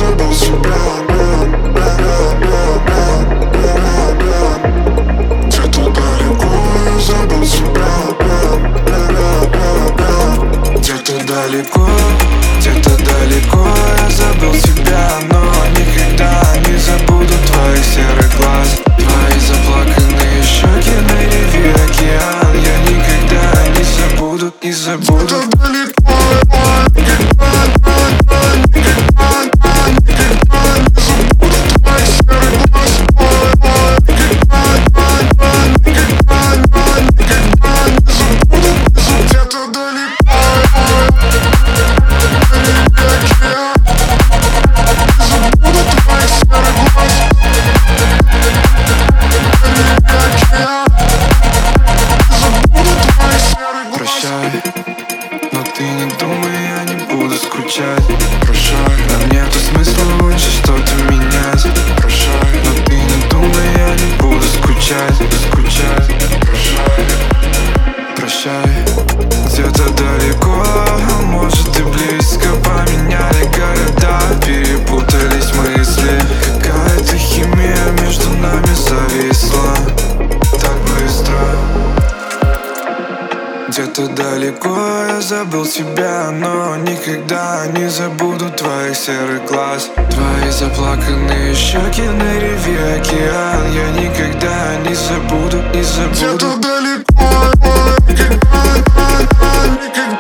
забыл себя. Где-то далеко я забыл себя. Где-то далеко я забыл себя. Но никогда не забуду твоих серых глаз, твои заплаканные щеки на реве океан. Я никогда не забуду, не забуду. Где-то далеко, никогда не забуду твоих серых глаз. Где-то далеко но ты не думай, я не буду скучать. Прощай, нам нету смысла больше что-то менять. Прощай, но ты не думай, я не буду скучать. Прощай, прощай. Где-то далеко, а может и близко, поменяли города, перепутались мысли. Какая-то химия между нами зависла так быстро. Где-то далеко я забыл себя, но никогда не забуду твоих серых глаз, твои заплаканные щеки на реве океан. Я никогда не забуду, не забуду. Где-то далеко, никогда